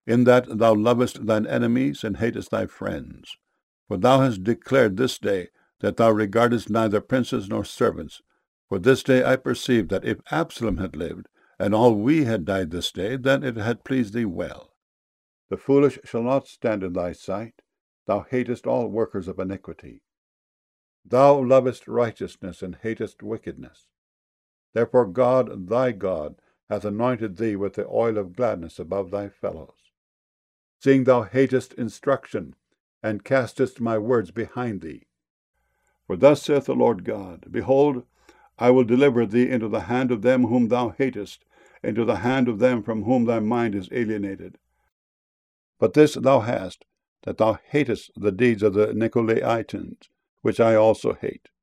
in that thou lovest thine enemies and hatest thy friends. For thou hast declared this day that thou regardest neither princes nor servants. For this day I perceive that if Absalom had lived, and all we had died this day, then it had pleased thee well. The foolish shall not stand in thy sight. Thou hatest all workers of iniquity. Thou lovest righteousness and hatest wickedness. Therefore God, thy God, hath anointed thee with the oil of gladness above thy fellows. Seeing thou hatest instruction, and castest my words behind thee. For thus saith the Lord God, Behold, I will deliver thee into the hand of them whom thou hatest, into the hand of them from whom thy mind is alienated. But this thou hast, that thou hatest the deeds of the Nicolaitans, which I also hate.